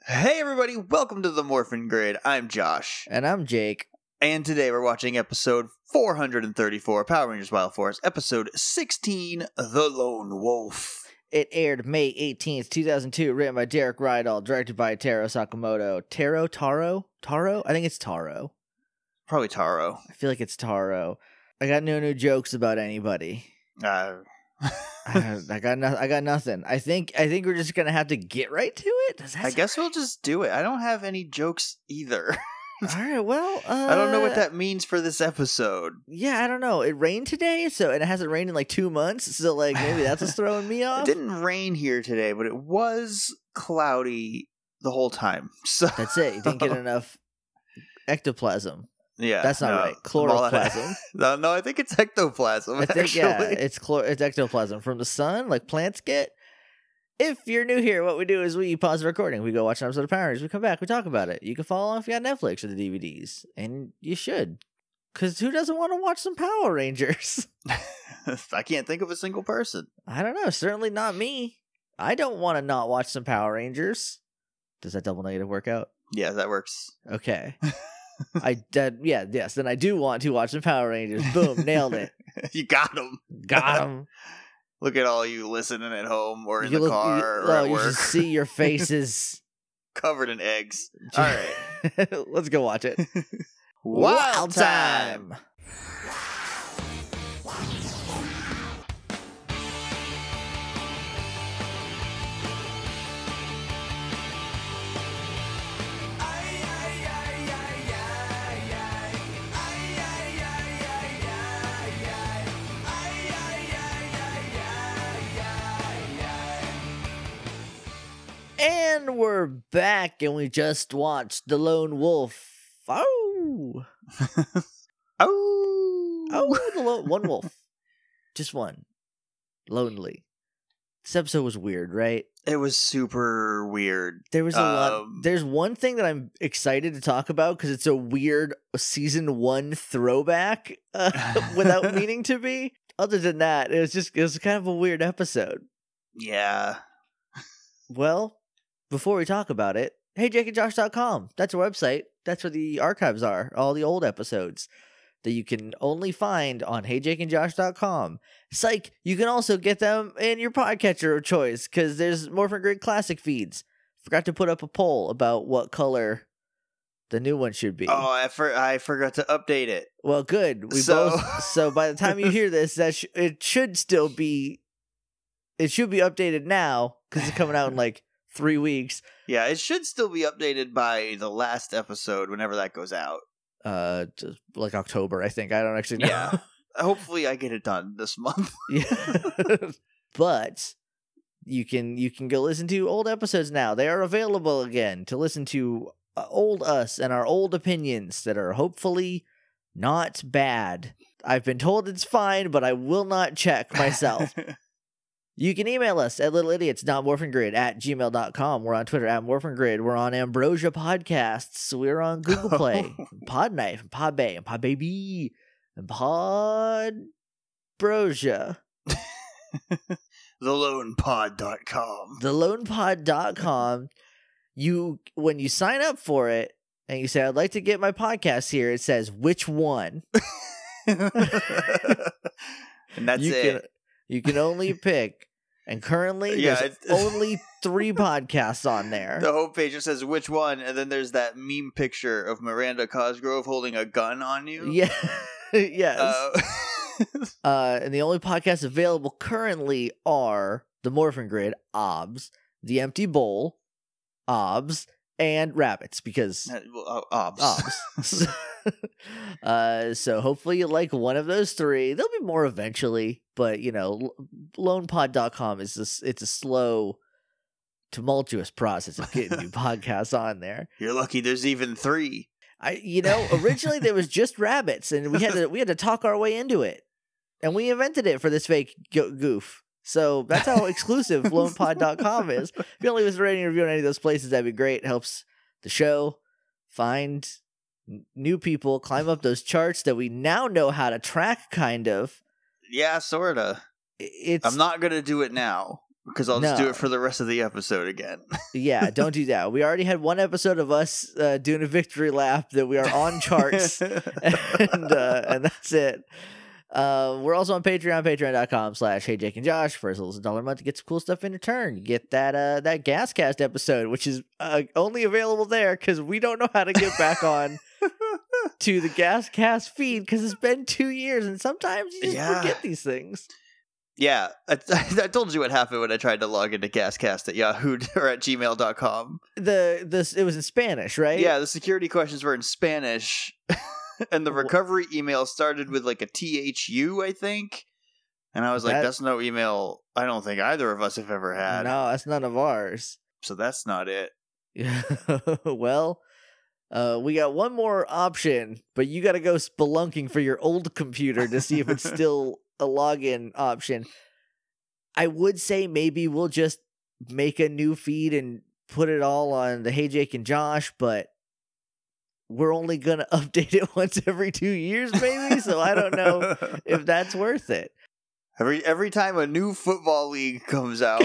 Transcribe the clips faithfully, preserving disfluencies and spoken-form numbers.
Hey everybody, welcome to the Morphin Grid. I'm Josh. And I'm Jake. And today we're watching episode four hundred thirty-four, Power Rangers Wild Force, episode sixteen, The Lone Wolf. It aired May eighteenth, two thousand two, written by Derek Rydell, directed by Taro Sakamoto. Taro? Taro? Taro? I think it's Taro. Probably Taro. I feel like it's Taro. I got no new jokes about anybody. Uh... I, I got no, I got nothing. I think I think we're just gonna have to get right to it. Does that I guess we'll just do it. I don't have any jokes either. All right. Well, uh, I don't know what that means for this episode. Yeah, I don't know. It rained today, so and it hasn't rained in like two months. So like maybe that's what's throwing me off. It didn't rain here today, but it was cloudy the whole time. So that's it. You didn't get enough ectoplasm. Yeah, that's not no, right. Chloroplasm. no, no, I think it's ectoplasm. I think actually. yeah, it's chlor- it's ectoplasm from the sun, like plants get. If you're new here, what we do is we pause the recording, we go watch an episode of Power Rangers, we come back, we talk about it. You can follow along if you got Netflix or the D V Ds, and you should, because who doesn't want to watch some Power Rangers? I can't think of a single person. I don't know. Certainly not me. I don't want to not watch some Power Rangers. Does that double negative work out? Yeah, that works. Okay. I did, yeah, yes. Then I do want to watch some Power Rangers. Boom, nailed it. You got them. Got them. Look at all you listening at home or in you the look, car you, or oh, at you work. should see your faces covered in eggs. All right, let's go watch it. Wild time. And we're back, and we just watched The Lone Wolf. Oh! oh! Oh, the lo- one wolf. Just one. Lonely. This episode was weird, right? It was super weird. There was a um, lot. There's one thing that I'm excited to talk about because it's a weird season one throwback uh, without meaning to be. Other than that, it was just, it was kind of a weird episode. Yeah. Well, before we talk about it, hey jake and josh dot com. That's our website. That's where the archives are. All the old episodes that you can only find on hey jake and josh dot com. Psych, you can also get them in your podcatcher of choice because there's Morphin Grid Classic feeds. Forgot to put up a poll about what color the new one should be. Oh, I, for- I forgot to update it. Well, good. We so... both. So by the time you hear this, that sh- it should still be. It should be updated now because it's coming out in like three weeks. Yeah, it should still be updated by the last episode, whenever that goes out. Uh, just like October, I think. I don't actually know. Yeah. Hopefully, I get it done this month. Yeah. But you can you can go listen to old episodes now. They are available again to listen to uh, old us and our old opinions that are hopefully not bad. I've been told it's fine, but I will not check myself. You can email us at littleidiots.morphingrid at gmail dot com. We're on Twitter at morphingrid. We're on Ambrosia Podcasts. We're on Google Play, Oh. Podknife, and Podbay, and Podbaby, and Podbrosia. the lone pod dot com. the lone pod dot com. You, when you sign up for it, and you say, I'd like to get my podcast here, it says, which one? And that's you it. Can, you can only pick. And currently, Yeah, there's it's- only three podcasts on there. The homepage just says which one, and then there's that meme picture of Miranda Cosgrove holding a gun on you. Yeah. Yes. Uh, Uh, and the only podcasts available currently are The Morphin Grid, O B S, The Empty Bowl, O B S, and Rabbits, because uh, obs. O B S. uh, so hopefully you like one of those three. There'll be more eventually, but, you know, lone pod dot com is a, it's a slow, tumultuous process of getting new podcasts on there. You're lucky there's even three. I, you know, originally there was just Rabbits, and we had to we had to talk our way into it, and we invented it for this fake go- goof. So that's how exclusive lone pod dot com is. If you only leave us a rating and review on any of those places, that'd be great. It helps the show find n- new people, climb up those charts that we now know how to track. Kind of. Yeah, sorta. It's. I'm not gonna do it now. because I'll just do No. it for the rest of the episode again. Yeah, don't do that. We already had one episode of us uh, doing a victory lap that we are on charts, and uh, and that's it. Uh, we're also on Patreon, patreon.com slash Hey Jake and Josh. For as little as a dollar a month to get some cool stuff in return. You get that uh, that Gascast episode, which is uh, only available there because we don't know how to get back on to the Gascast feed because it's been two years and sometimes you just Yeah. forget these things. Yeah, I, I told you what happened when I tried to log into Gascast at Yahoo or at gmail dot com. The this it was in Spanish, right? Yeah, the security questions were in Spanish, and the recovery email started with like a T H U, I think. And I was like, That- that's no email I don't think either of us have ever had. No, that's none of ours. So that's not it. Yeah. Well, uh, we got one more option, but you got to go spelunking for your old computer to see if it's still a login option. I would say maybe we'll just make a new feed and put it all on the Hey Jake and Josh, but we're only going to update it once every two years, maybe. So I don't know if that's worth it. Every every time a new football league comes out.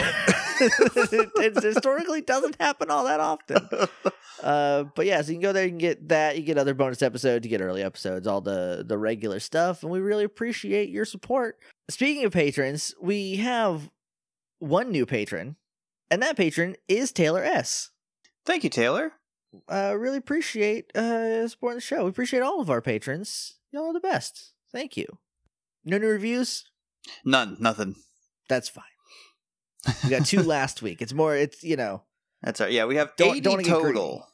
it, it historically doesn't happen all that often. Uh, but yeah, so you can go there, you can get that, you get other bonus episodes, you get early episodes, all the the regular stuff, and we really appreciate your support. Speaking of patrons, we have one new patron, and that patron is Taylor S. Thank you, Taylor. Uh, really appreciate uh supporting the show. We appreciate all of our patrons. Y'all are the best. Thank you. No new reviews? None, nothing. That's fine. We got two last week. It's more, it's, you know. That's all right. Yeah, we have Don't- eighty don't get total.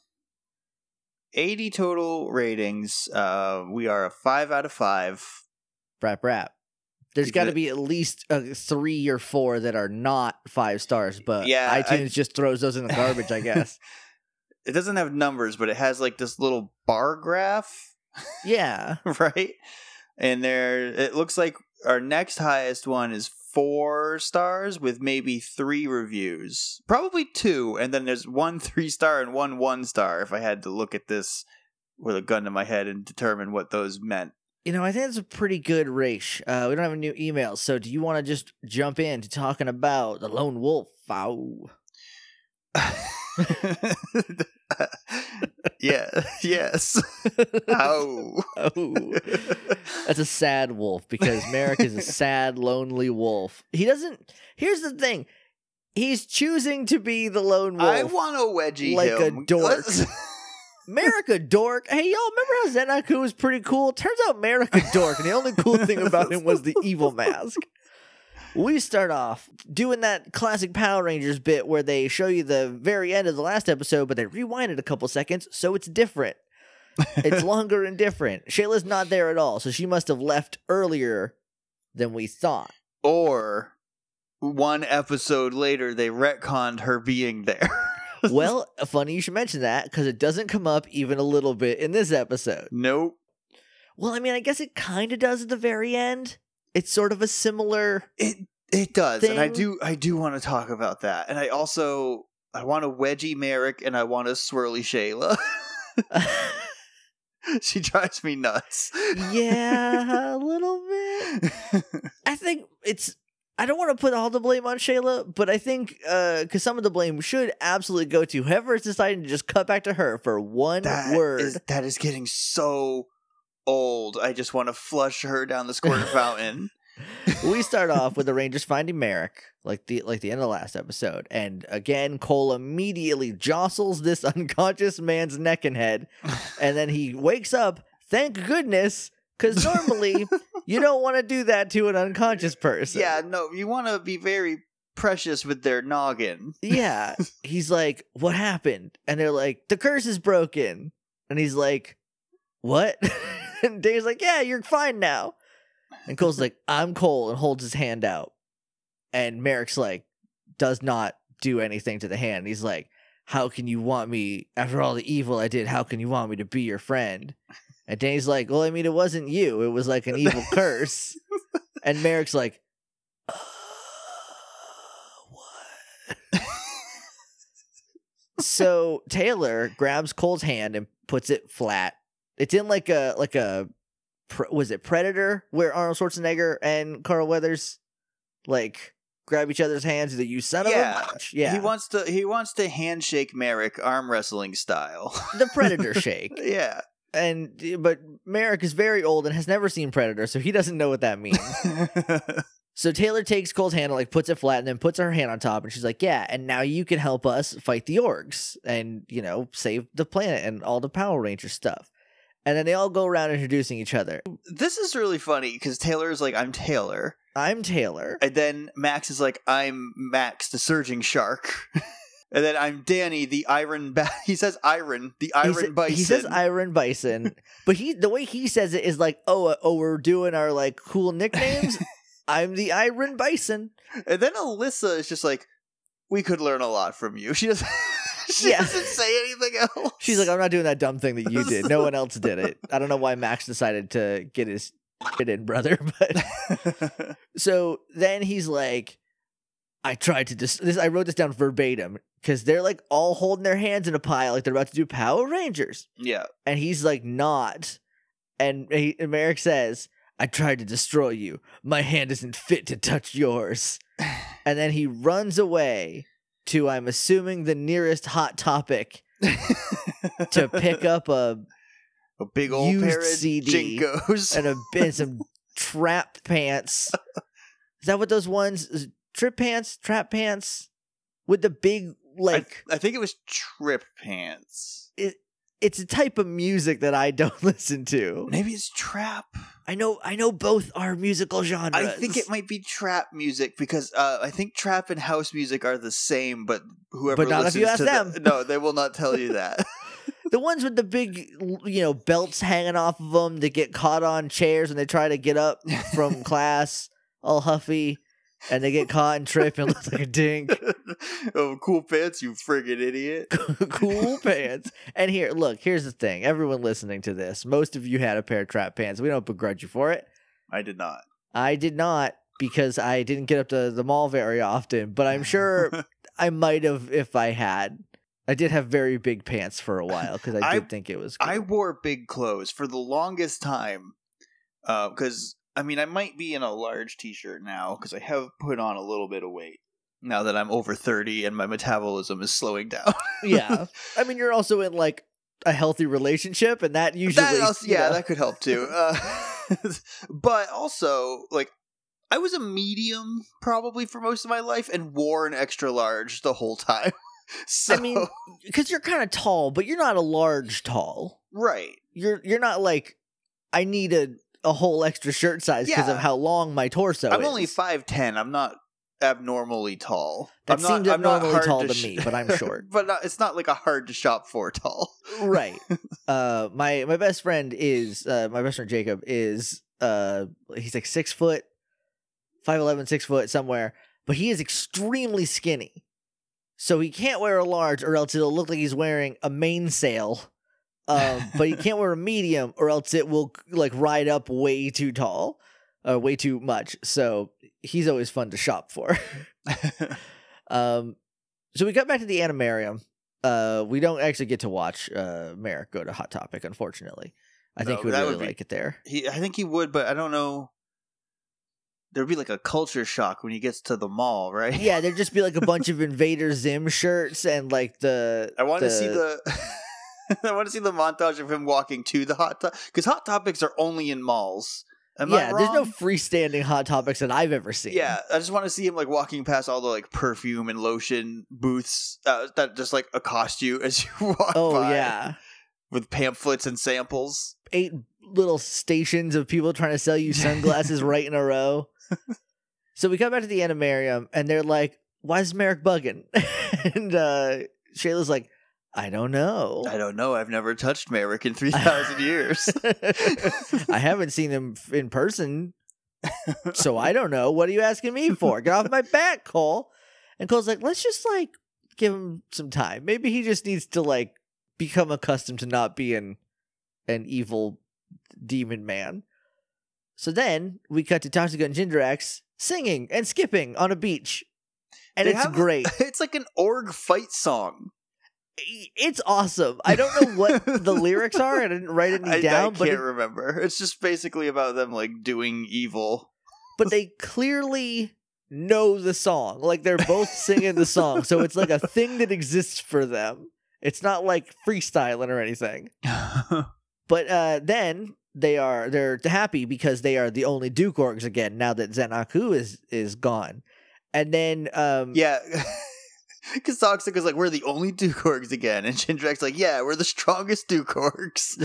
eighty total ratings. Uh, we are a five out of five. Brap, brap. There's Is got to it- be at least uh, three or four that are not five stars, but Yeah, I- iTunes just throws those in the garbage, I guess. It doesn't have numbers, but it has like this little bar graph, Yeah. right? And there, it looks like our next highest one is four stars with maybe three reviews, probably two, and then there's one three star and one one star. If I had to look at this with a gun to my head and determine what those meant. You know, I think it's a pretty good race. Uh, we don't have a new email, so do you want to just jump into talking about the Lone Wolf? Ow. Yeah. Yes. Ow. Oh. That's a sad wolf because Merrick is a sad, lonely wolf. He doesn't. Here's the thing. He's choosing to be the lone wolf. I want to wedgie like a him. dork. Let's- Merrick a dork. Hey, y'all remember how Zenaku was pretty cool? Turns out Merrick a dork, and the only cool thing about him was the evil mask. We start off doing that classic Power Rangers bit where they show you the very end of the last episode, but they rewind it a couple seconds, so it's different. It's longer and different. Shayla's not there at all, so she must have left earlier than we thought. Or one episode later, they retconned her being there. Well, funny you should mention that, because it doesn't come up even a little bit in this episode. Nope. Well, I mean, I guess it kind of does at the very end. It's sort of a similar... It it does, and I Thing. do I do want to talk about that. And I also I want a wedgie Merrick, and I want a swirly Shayla. She drives me nuts. Yeah, a little bit. I think it's... I don't want to put all the blame on Shayla, but I think because uh, some of the blame should absolutely go to whoever is deciding to just cut back to her for one That word. is that is getting so old. I just want to flush her down the squirter fountain. We start off with the Rangers finding Merrick, like the like the end of the last episode, and again Cole immediately jostles this unconscious man's neck and head, and then he wakes up. Thank goodness, because normally you don't want to do that to an unconscious person. Yeah, no, you want to be very precious with their noggin. Yeah. He's like, what happened? And they're like, the curse is broken. And he's like, what? And Dave's like, yeah, you're fine now. And Cole's like, I'm Cole, and holds his hand out. And Merrick's like, does not do anything to the hand. He's like, how can you want me, after all the evil I did, how can you want me to be your friend? And Danny's like, well, I mean, it wasn't you. It was like an evil curse. And Merrick's like, uh, what? So Taylor grabs Cole's hand and puts it flat. It's in like a, like a, was it Predator, where Arnold Schwarzenegger and Carl Weathers like grab each other's hands and you son Yeah. of a bitch. Yeah. He wants to he wants to handshake Merrick arm wrestling style. The Predator shake. Yeah. And but Merrick is very old and has never seen Predator, so he doesn't know what that means. So Taylor takes Cole's hand and like puts it flat and then puts her hand on top and she's like, yeah, and now you can help us fight the orgs and, you know, save the planet and all the Power Ranger stuff. And then they all go around introducing each other. This is really funny because Taylor's like, I'm Taylor. I'm Taylor. And then Max is like, I'm Max, the surging shark. And then I'm Danny, the iron ba- he says iron, the iron he sa- bison. He says iron bison. But he the way he says it is like, oh, uh, oh, we're doing our like cool nicknames. I'm the Iron Bison. And then Alyssa is just like, we could learn a lot from you. She doesn't she Yeah. doesn't say anything else. She's like, I'm not doing that dumb thing that you did. No one else did it. I don't know why Max decided to get his shit in, brother. But so then he's like, I tried to dis- this. I wrote this down verbatim because they're like all holding their hands in a pile, like they're about to do Power Rangers. Yeah. And he's like, not. And, he, and Merrick says, I tried to destroy you. My hand isn't fit to touch yours. And then he runs away to, I'm assuming, the nearest Hot Topic to pick up a A big old used pair of C D Jinkos. and, a, and some trap pants. Is that what those ones? Is it trip pants? Trap pants? With the big, like... I, I think it was Trip Pants. It, it's a type of music that I don't listen to. Maybe it's trap. I know I know both are musical genres. I think it might be trap music because uh, I think trap and house music are the same, but whoever But not if listens you ask to them. The, no, they will not tell you that. The ones with the big, you know, belts hanging off of them that get caught on chairs when they try to get up from class, all huffy, and they get caught and trip and look like a dink. Oh, cool pants, you friggin' idiot. Cool pants. And here, look, here's the thing. Everyone listening to this, most of you had a pair of trap pants. We don't begrudge you for it. I did not. I did not because I didn't get up to the mall very often, but I'm sure I might have if I had. I did have very big pants for a while because I did I- think it was cool. I wore big clothes for the longest time because, uh, I mean, I might be in a large t-shirt now because I have put on a little bit of weight now that I'm over thirty and my metabolism is slowing down. Yeah. I mean, you're also in like a healthy relationship, and that usually. That also, you yeah, know- that could help too. Uh, but also, like, I was a medium probably for most of my life and wore an extra large the whole time. So, I mean, because you're kind of tall, but you're not a large tall. right. You're you're not like I need a, a whole extra shirt size because Yeah. of how long my torso I'm is. only five ten. I'm not abnormally tall. That I'm not, seems I'm not abnormally hard tall to to sh- me, but I'm short. But not, it's not like a hard to shop for tall. Right. Uh, my my best friend is uh my best friend Jacob is uh he's like six foot, five eleven, six foot somewhere, but he is extremely skinny. So he can't wear a large, or else it'll look like he's wearing a mainsail. Um, but he can't wear a medium, or else it will like ride up way too tall, uh, way too much. So he's always fun to shop for. um, so we got back to the Animarium. Uh, we don't actually get to watch uh Merrick go to Hot Topic, unfortunately. I think No, he would that really would be- like it there. he, I think he would, but I don't know. There'd be like a culture shock when he gets to the mall, right? Yeah, there'd just be like a bunch of Invader Zim shirts and like the. I want the, to see the. I want to see the montage of him walking to the hot topic because hot topics are only in malls. Am I yeah, there's no wrong? freestanding Hot Topics that I've ever seen. Yeah, I just want to see him like walking past all the like perfume and lotion booths uh, that just like accost you as you walk Oh by. yeah, With pamphlets and samples. eight little stations of people trying to sell you sunglasses right in a row. So we come back to the Animarium, and they're like, "Why is Merrick bugging?" And uh, Shayla's like, "I don't know. I don't know. I've never touched Merrick in three thousand years. I haven't seen him f- in person, so I don't know. What are you asking me for? Get off my back, Cole." And Cole's like, "Let's just like give him some time. Maybe he just needs to like become accustomed to not being an evil demon man." So then we cut to Toxica and Gindrax singing and skipping on a beach. And They it's have- great. It's like an org fight song. It's awesome. I don't know what the lyrics are. I didn't write any I, down, I can't but it, remember. It's just basically about them like doing evil. but they clearly know the song. Like they're both singing the song. So it's like a thing that exists for them. It's not like freestyling or anything. But uh, then they are they're happy because they are the only Duke orgs again now that Zenaku is is gone. And then um yeah. Because Toxic is like, we're the only Duke orgs again. And Jindrak's like, yeah, we're the strongest Duke orgs.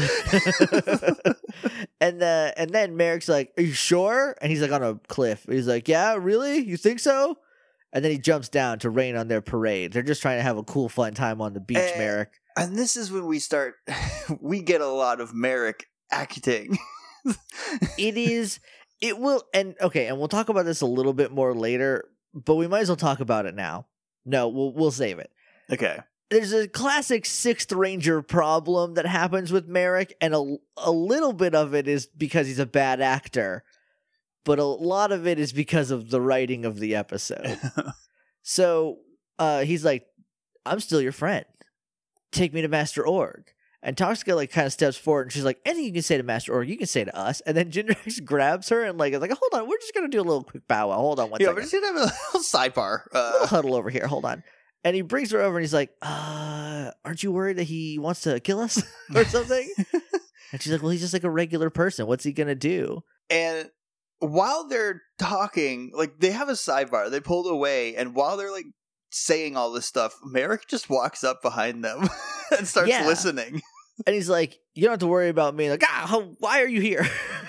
and uh, and then Merrick's like, are you sure? And he's like on a cliff. He's like, yeah, really? You think so? And then he jumps down to rain on their parade. They're just trying to have a cool, fun time on the beach, and, Merrick. And this is when we start, we get a lot of Merrick acting. It is, it will, and okay, and we'll talk about this a little bit more later, but we might as well talk about it now. No, we'll we'll save it. Okay. There's a classic Sixth Ranger problem that happens with Merrick, and a, a little bit of it is because he's a bad actor, but a lot of it is because of the writing of the episode. So uh, he's like, I'm still your friend. Take me to Master Org. And Toxica like kind of steps forward, and she's like, anything you can say to Master Org, you can say to us. And then Jindrax grabs her and like is like, hold on, we're just gonna do a little quick bow wow. Hold on one yeah, second. we're just gonna have a little sidebar. Uh... A little huddle over here. Hold on. And he brings her over and he's like, uh, aren't you worried that he wants to kill us or something? And she's like, well, he's just like a regular person. What's he gonna do? And while they're talking, like they have a sidebar, they pulled away, and while they're like saying all this stuff, Merrick just walks up behind them and starts Yeah. listening. And he's like, you don't have to worry about me. Like, ah, how, why are you here?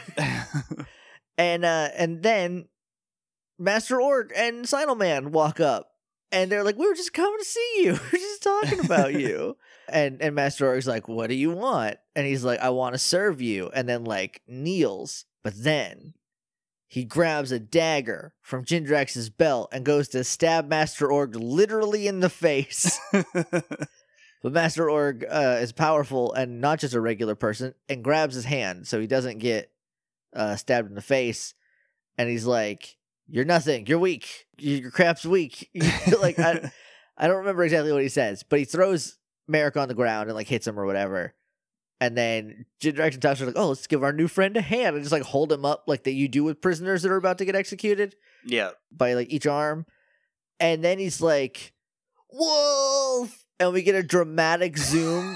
and uh, and then Master Org and Sino Man walk up, and they're like, we were just coming to see you. We we're just talking about you. And and Master Org's like, what do you want? And he's like, I want to serve you. And then like kneels, but then he grabs a dagger from Jindrax's belt and goes to stab Master Org literally in the face. But Master Org uh, is powerful and not just a regular person, and grabs his hand so he doesn't get uh, stabbed in the face. And he's like, you're nothing. You're weak. Your crap's weak. like I, I don't remember exactly what he says, but he throws Merrick on the ground and like hits him or whatever. And then Jindrax and Toxic are like, oh, let's give our new friend a hand and just like hold him up like that you do with prisoners that are about to get executed. Yeah. By like each arm. And then he's like, wolf! And we get a dramatic zoom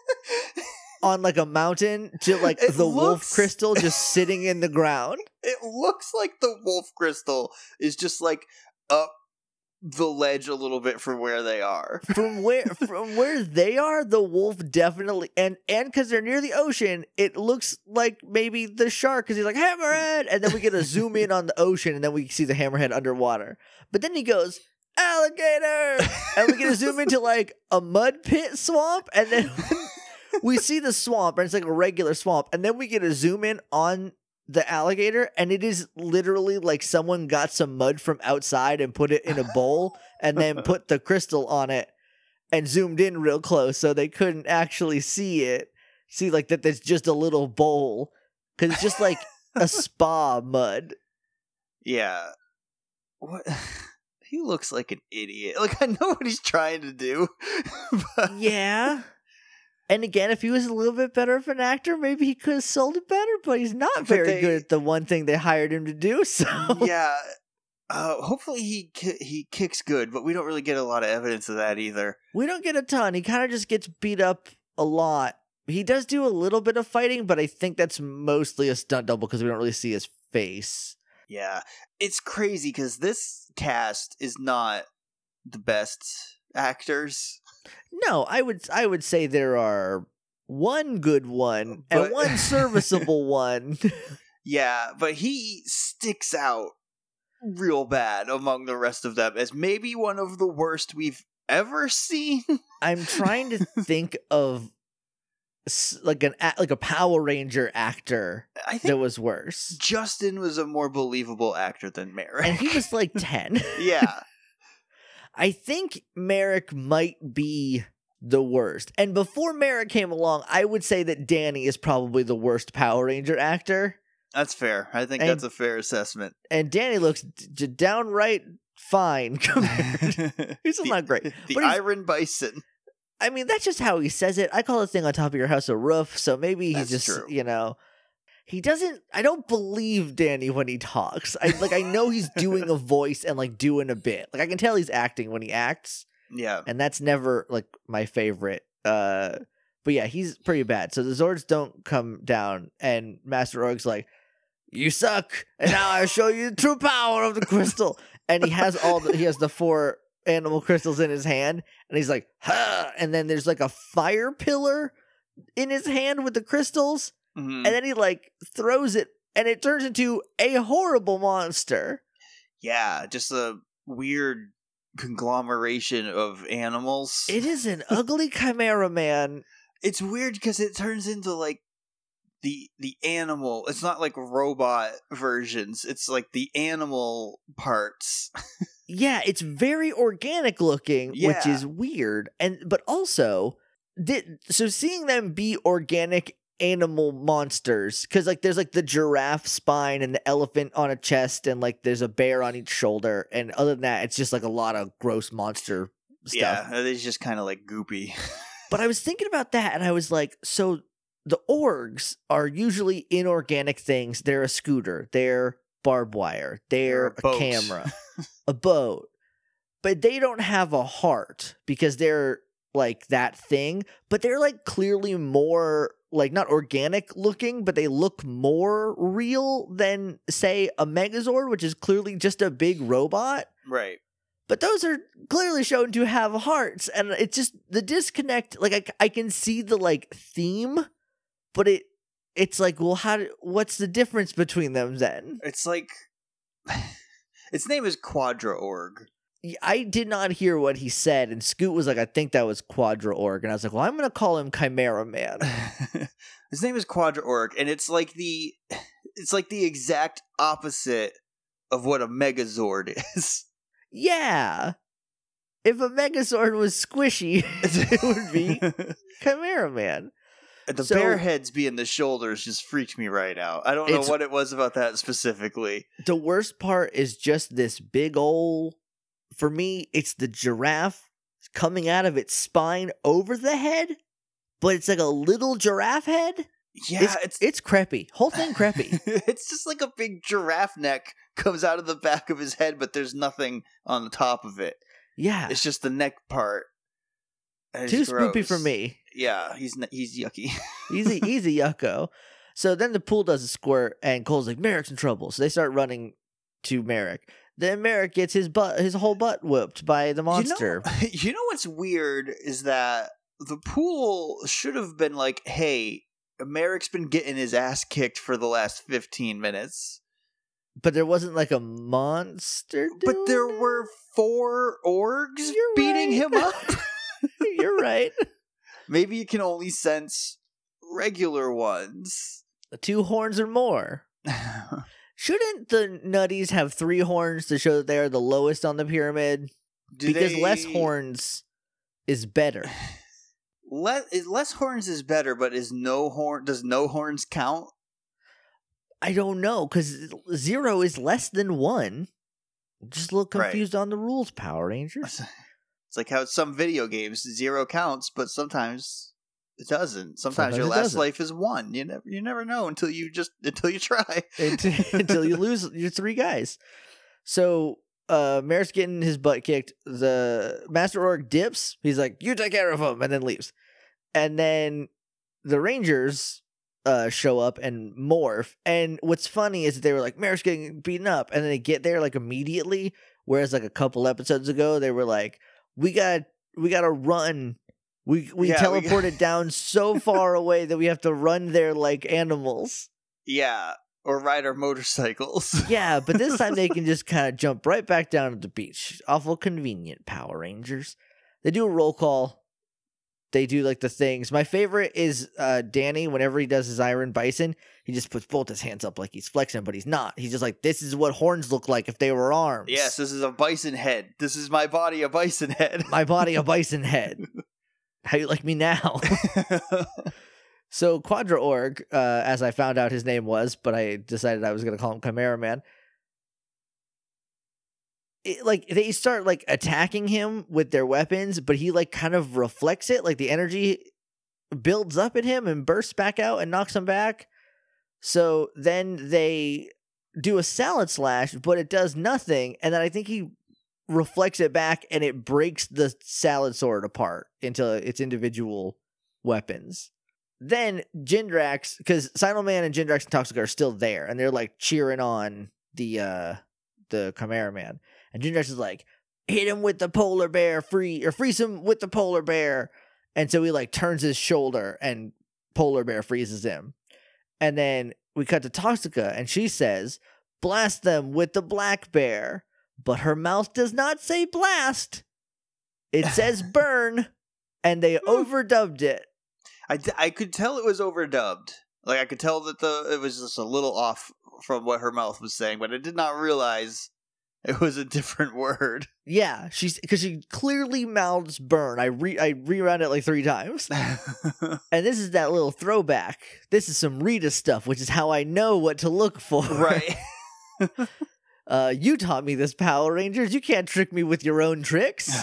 on like a mountain to like It the looks... wolf crystal just sitting in the ground. It looks like the wolf crystal is just like up the ledge a little bit from where they are. From where from where they are, the wolf definitely, and and because they're near the ocean, it looks like maybe the shark because he's like hammerhead, and then we get a zoom in on the ocean, and then we see the hammerhead underwater. But then he goes, alligator, and we get a zoom into like a mud pit swamp, and then we see the swamp, and it's like a regular swamp, and then we get a zoom in on the alligator, and it is literally like someone got some mud from outside and put it in a bowl and then put the crystal on it and zoomed in real close so they couldn't actually see it. See like that there's just a little bowl because it's just like a spa mud. Yeah. What? He looks like an idiot. Like I know what he's trying to do. But... Yeah. And again, if he was a little bit better of an actor, maybe he could have sold it better, but he's not But very they- good at the one thing they hired him to do, so... Yeah. Uh, hopefully he ki- he kicks good, but we don't really get a lot of evidence of that either. We don't get a ton. He kind of just gets beat up a lot. He does do a little bit of fighting, but I think that's mostly a stunt double because we don't really see his face. Yeah. It's crazy because this cast is not the best actors. No, I would I would say there are one good one and But- one serviceable one. Yeah, but he sticks out real bad among the rest of them as maybe one of the worst we've ever seen. I'm trying to think of s- like an a- like a Power Ranger actor I that think was worse. Justin was a more believable actor than Merrick. And he was like ten. Yeah. I think Merrick might be the worst. And before Merrick came along, I would say that Danny is probably the worst Power Ranger actor. That's fair. I think And- that's a fair assessment. And Danny looks d- d- downright fine compared. He's still the, not great. The But he's- Iron Bison. I mean, that's just how he says it. I call the thing on top of your house a roof, so maybe he's That's just, true. you know. he doesn't. I don't believe Danny when he talks. I like. I know he's doing a voice and like doing a bit. Like I can tell he's acting when he acts. Yeah, and that's never like my favorite. Uh, but yeah, he's pretty bad. So the Zords don't come down, and Master Org's like, "You suck, and now I show you the true power of the crystal." And he has all the he has the four animal crystals in his hand, and he's like, "Huh!" And then there's like a fire pillar in his hand with the crystals. Mm-hmm. And then he like throws it and it turns into a horrible monster. Yeah, just a weird conglomeration of animals. It is an ugly chimera man. It's weird because it turns into like the the animal. It's not like robot versions. It's like the animal parts. Yeah, it's very organic looking, yeah. which is weird. And but also did so seeing them be organic animal monsters, because like there's like the giraffe spine and the elephant on a chest and like there's a bear on each shoulder, and other than that it's just like a lot of gross monster stuff. Yeah, it's just kind of like goopy. But I was thinking about that and I was like, so the orgs are usually inorganic things. They're a scooter, they're barbed wire, they're a, a camera, a boat, but they don't have a heart because they're like that thing, but they're like clearly more like not organic looking, but they look more real than say a Megazord, which is clearly just a big robot. Right. But those are clearly shown to have hearts, and it's just the disconnect. Like I, I can see the like theme, but it it's like, well, how do, what's the difference between them then? It's like its name is Quadra Org. I did not hear what he said, and Scoot was like, I think that was Quadra Org, and I was like, well, I'm going to call him Chimera Man. His name is Quadra Org, and it's like the it's like the exact opposite of what a Megazord is. Yeah. If a Megazord was squishy, it would be Chimera Man. The So- bear heads being the shoulders just freaked me right out. I don't know It's- what it was about that specifically. The worst part is just this big ol', for me, it's the giraffe coming out of its spine over the head, but it's like a little giraffe head. Yeah, it's, it's it's creepy. Whole thing creepy. it's just like a big giraffe neck comes out of the back of his head, but there's nothing on the top of it. Yeah. It's just the neck part. And it's Too spoopy gross. for me. Yeah, he's n- he's yucky. Easy, easy, yucko. So then the pool does a squirt, and Cole's like, Merrick's in trouble. So they start running to Merrick. Then Merrick gets his butt, his whole butt whooped by the monster. You know, you know what's weird is that the pool should have been like, hey, Merrick's been getting his ass kicked for the last fifteen minutes. But there wasn't like a monster. But there doing it? were four orgs You're beating right. him up. You're right. Maybe you can only sense regular ones. Two horns or more. Shouldn't the nutties have three horns to show that they are the lowest on the pyramid? Do because they... less horns is better. Le- is less horns is better, but is no horn? Does no horns count? I don't know, because zero is less than one. Just a little confused right. on the rules, Power Rangers. It's like how some video games zero counts, but sometimes it doesn't. Sometimes, Sometimes your it last doesn't. life is one. You never, you never know until you just until you try. until, until you lose your three guys. So uh, Merrick's getting his butt kicked. The Master Org dips. He's like, "You take care of him," and then leaves. And then the Rangers uh, show up and morph. And what's funny is that they were like, Merrick's getting beaten up, and then they get there like immediately. Whereas like a couple episodes ago, they were like, "We got, we got to run." We we Yeah, we teleported down so far away that we have to run there like animals. Yeah, or ride our motorcycles. Yeah, but this time they can just kind of jump right back down to the beach. Awful convenient, Power Rangers. They do a roll call. They do like the things. My favorite is uh, Danny. Whenever he does his Iron Bison, he just puts both his hands up like he's flexing, but he's not. He's just like, this is what horns look like if they were arms. Yes, this is a bison head. This is my body, a bison head. My body, a bison head. How you like me now? So Quadra Org, uh, as I found out his name was, but I decided I was going to call him Chimera Man. It, like they start like attacking him with their weapons, but he like kind of reflects it. Like the energy builds up in him and bursts back out and knocks him back. So then they do a salad slash, but it does nothing. And then I think he reflects it back and it breaks the salad sword apart into its individual weapons. Then Jindrax, because Sinoman and Jindrax and Toxic are still there, and they're like cheering on the uh, the Chimera Man. And Jindrax is like, hit him with the polar bear, free or freeze him with the polar bear. And so he like turns his shoulder and polar bear freezes him. And then we cut to Toxica and she says, blast them with the black bear. But her mouth does not say blast. It says burn. And they overdubbed it. I, th- I could tell it was overdubbed. Like I could tell that the it was just a little off from what her mouth was saying, but I did not realize it was a different word. Yeah, she's because she clearly mouths burn. I re I rewound it like three times. And this is that little throwback. This is some Rita stuff, which is how I know what to look for. Right. uh, you taught me this, Power Rangers. You can't trick me with your own tricks.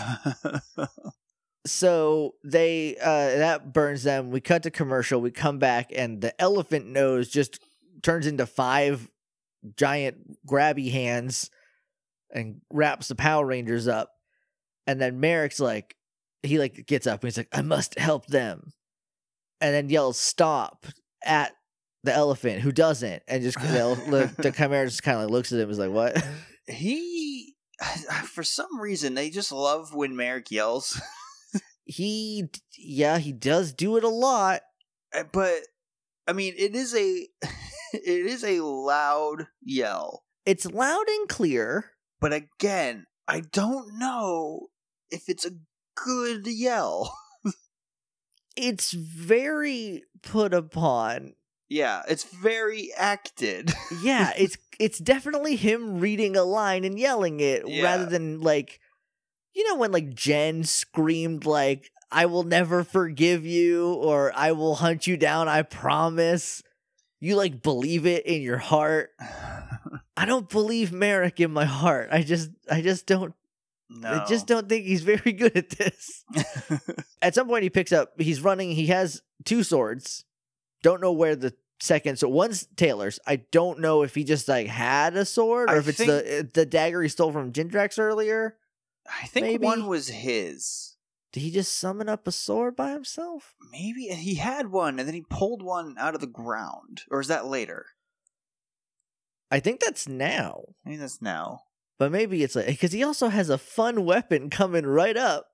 So they uh, that burns them. We cut to commercial. We come back, and the elephant nose just turns into five giant grabby hands and wraps the Power Rangers up. And then Merrick's like, he like gets up and he's like, I must help them. And then yells stop at the elephant, who doesn't, and just the, the Chimera just kind of like looks at him and is like, what? He, for some reason, they just love when Merrick yells. He, yeah, he does do it a lot. But, I mean, it is a, it is a loud yell. It's loud and clear. But again, I don't know if it's a good yell. It's very put upon. Yeah, it's very acted. Yeah, it's it's definitely him reading a line and yelling it Yeah. rather than like, you know, when like Jen screamed like, I will never forgive you, or I will hunt you down, I promise. You like believe it in your heart. I don't believe Merrick in my heart. I just I just don't No. I just don't think he's very good at this. At some point he picks up, he's running, he has two swords. Don't know where the second, so one's Taylor's. I don't know if he just like had a sword or I if it's think- the the dagger he stole from Jindrax earlier. I think Maybe. one was his. Did he just summon up a sword by himself? Maybe he had one and then he pulled one out of the ground. Or is that later? I think that's now. I mean, that's now. But maybe it's like, because he also has a fun weapon coming right up.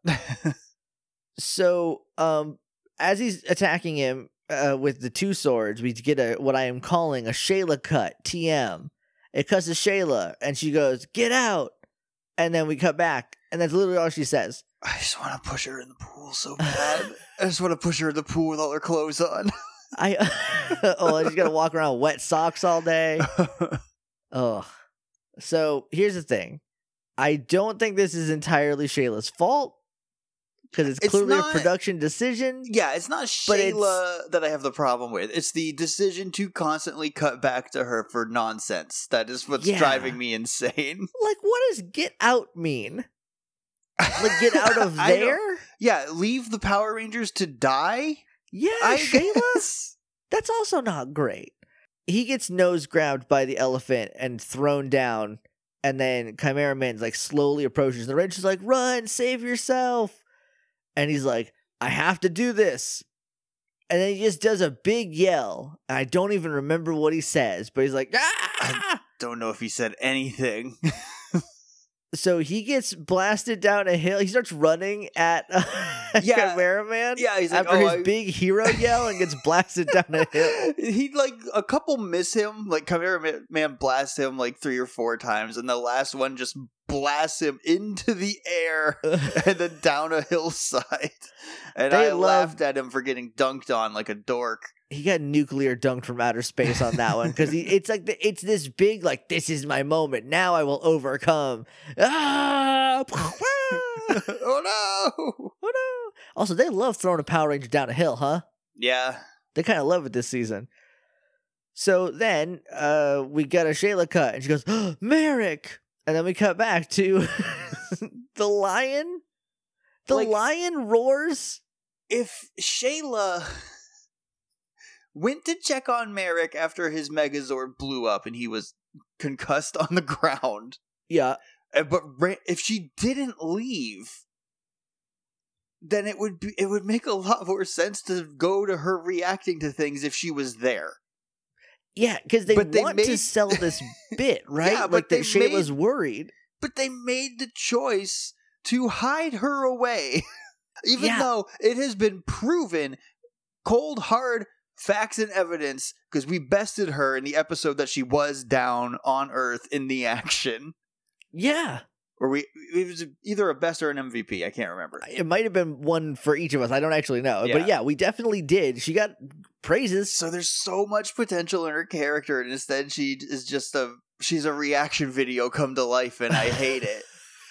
So, um, as he's attacking him uh, with the two swords, we get a what I am calling a Shayla cut, T M. It cuts to Shayla, and she goes, get out! And then we cut back, and that's literally all she says. I just want to push her in the pool so bad. I just want to push her in the pool with all her clothes on. I Oh, she's gonna walk around with wet socks all day. Oh. So, here's the thing. I don't think this is entirely Shayla's fault, because it's It's clearly not- a production decision. Yeah, it's not But Shayla that I have the problem with. It's the decision to constantly cut back to her for nonsense. That is what's Yeah. driving me insane. Like, what does get out mean? Like, get out of I don't- there? Yeah, leave the Power Rangers to die? Yeah, I Shayla? guess. That's also not great. He gets nose grabbed by the elephant and thrown down, and then Chimera Man's like slowly approaches. The Ranger's like, run, save yourself. And he's like, I have to do this. And then he just does a big yell. And I don't even remember what he says, but he's like, ah! Don't know if he said anything. So he gets blasted down a hill. He starts running at uh, Yeah. Chimera Man Yeah, he's like, after oh, his I- big hero yell and gets blasted down a hill. He like a couple miss him, like Chimera Ma- Man blasts him like three or four times, and the last one just blasts him into the air and then down a hillside. And They I love- laughed at him for getting dunked on like a dork. He got nuclear dunked from outer space on that one because it's like the, it's this big like this is my moment. Now I will overcome. Ah! Oh no! Oh no! Also, they love throwing a Power Ranger down a hill, huh? Yeah. They kind of love it this season. So then uh, we got a Shayla cut, and she goes, oh, Merrick! And then we cut back to the lion. The Like- lion roars. If Shayla went to check on Merrick after his Megazord blew up and he was concussed on the ground. Yeah. But if she didn't leave, then it would be, it would make a lot more sense to go to her reacting to things if she was there. Yeah, because they but want they made... to sell this bit, right? Yeah, like that Shayla's made... worried. But they made the choice to hide her away. Even yeah. though it has been proven, cold, hard facts and evidence, because we bested her in the episode that she was down on Earth in the action. Yeah. Or we, it was either a best or an M V P. I can't remember. It might have been one for each of us. I don't actually know. Yeah. But yeah, we definitely did. She got praises. So there's so much potential in her character, and instead she is just a, she's a reaction video come to life, and I hate it.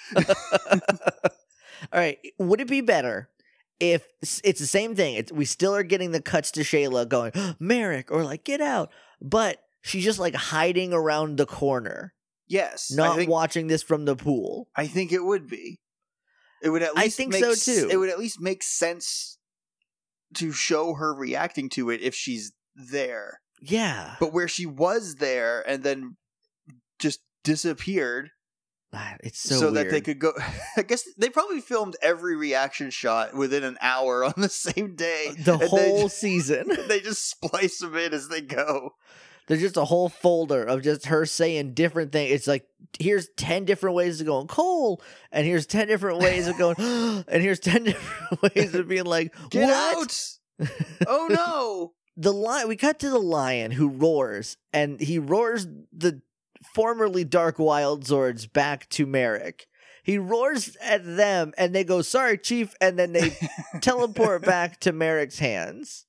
All right. Would it be better if it's the same thing? It's, we still are getting the cuts to Shayla going, Merrick, or like, get out. But she's just like hiding around the corner. Yes. Not think, watching this from the pool. I think it would be. It would at least I think make, so too. It would at least make sense to show her reacting to it if she's there. Yeah. But where she was there and then just disappeared. It's so, so weird. that they could go. I guess they probably filmed every reaction shot within an hour on the same day. The whole just, season. They just splice them in as they go. There's just a whole folder of just her saying different things. It's like, here's ten different ways of going Cole, and here's ten different ways of going, and here's ten different ways of being like, get what? out! Oh no! The lion. We cut to the lion who roars, and he roars the formerly Dark Wild Zords back to Merrick. He roars at them, and they go, sorry, Chief, and then they teleport back to Merrick's hands.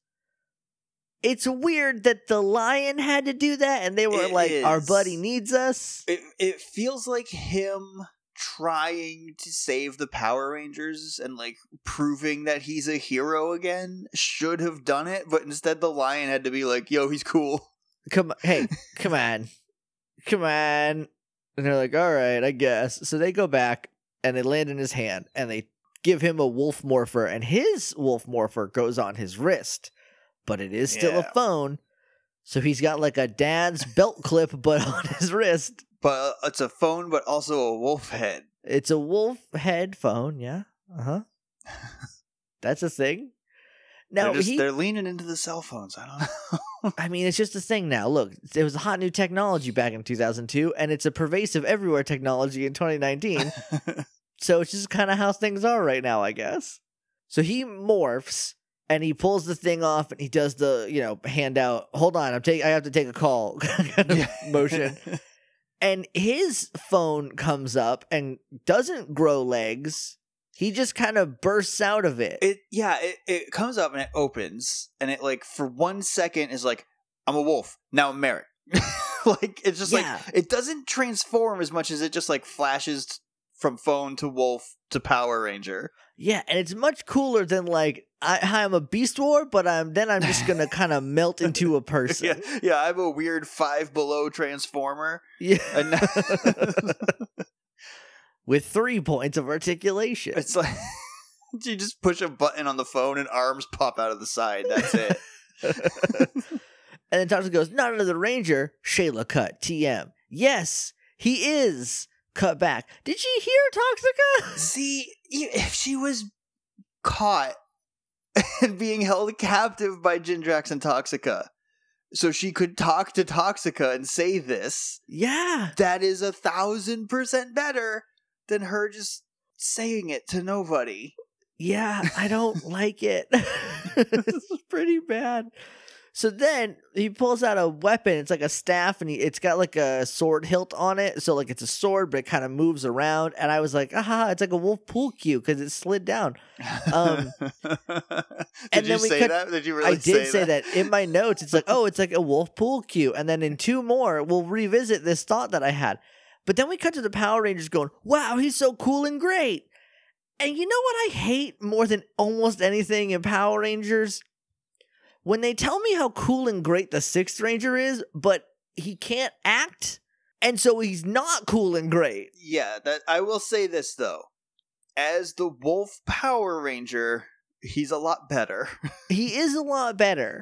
It's weird that the lion had to do that, and they were it like, is. our buddy needs us. It, it feels like him trying to save the Power Rangers and like proving that he's a hero again should have done it, but instead the lion had to be like, yo, he's cool. Come on, hey, come on. Come on. And they're like, all right, I guess. So they go back, and they land in his hand, and they give him a wolf morpher, and his wolf morpher goes on his wrist. But it is still yeah. a phone, so he's got like a dad's belt clip, but on his wrist. But it's a phone, but also a wolf head. It's a wolf head phone, yeah. Uh-huh. That's a thing. Now they're, just, he, they're leaning into the cell phones. I don't know. I mean, it's just a thing now. Look, it was a hot new technology back in two thousand two, and it's a pervasive everywhere technology in twenty nineteen. So it's just kind of how things are right now, I guess. So he morphs. And he pulls the thing off, and he does the, you know, hand out. Hold on, I'm taking. I have to take a call kind of motion. And his phone comes up and doesn't grow legs. He just kind of bursts out of it. It yeah, it, it comes up and it opens, and it like for one second is like, I'm a wolf now. I'm Merrick. Like it's just yeah. like it doesn't transform as much as it just like flashes from phone to wolf to Power Ranger. Yeah, and it's much cooler than like I, I'm a Beast War, but I'm then I'm just gonna kind of melt into a person. Yeah, yeah, I'm a weird Five Below Transformer. Yeah, and now- with three points of articulation. It's like you just push a button on the phone and arms pop out of the side. That's it. And then Toxica goes, not another Ranger. Shayla cut. T M. Yes, he is. Cut back. Did she hear Toxica? See, if she was caught and being held captive by Jindrax and Toxica, so she could talk to Toxica and say this, yeah, that is a thousand percent better than her just saying it to nobody. Yeah, I don't like it. This is pretty bad. So then he pulls out a weapon. It's like a staff, and he, it's got like a sword hilt on it. So like it's a sword, but it kind of moves around. And I was like, aha, it's like a wolf pool cue because it slid down. Um, Did and you then we say cut, that? Did you really I did say, say that? that in my notes. It's like, oh, it's like a wolf pool cue. And then in two more, we'll revisit this thought that I had. But then we cut to the Power Rangers going, wow, he's so cool and great. And you know what I hate more than almost anything in Power Rangers? When they tell me how cool and great the Sixth Ranger is, but he can't act, and so he's not cool and great. Yeah, that I will say this, though. As the Wolf Power Ranger, he's a lot better. He is a lot better.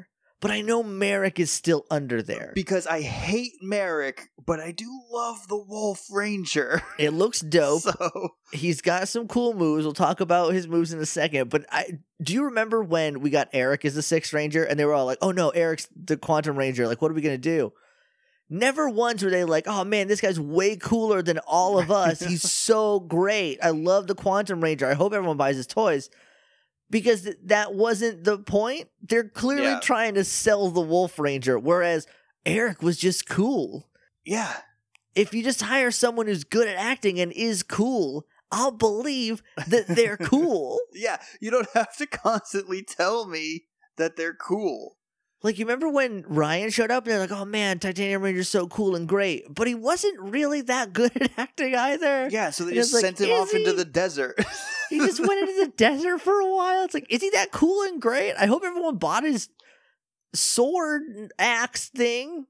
but I know Merrick is still under there. Because I hate Merrick, but I do love the Wolf Ranger. It looks dope. So He's got some cool moves. We'll talk about his moves in a second. But I do you remember when we got Eric as the Sixth Ranger and they were all like, oh no, Eric's the Quantum Ranger. Like, what are we going to do? Never once were they like, oh man, this guy's way cooler than all of us. He's so great. I love the Quantum Ranger. I hope everyone buys his toys. Because th- that wasn't the point. They're clearly Yeah. trying to sell the Wolf Ranger, whereas Eric was just cool. yeah. If you just hire someone who's good at acting and is cool, I'll believe that they're cool. Yeah. You don't have to constantly tell me that they're cool. Like, you remember when Ryan showed up and they're like, oh man, Titanium Ranger's so cool and great. But he wasn't really that good at acting either. Yeah, so they And just it's like, sent him is off into he? the desert. He just went into the desert for a while. It's like, is he that cool and great? I hope everyone bought his sword and axe thing.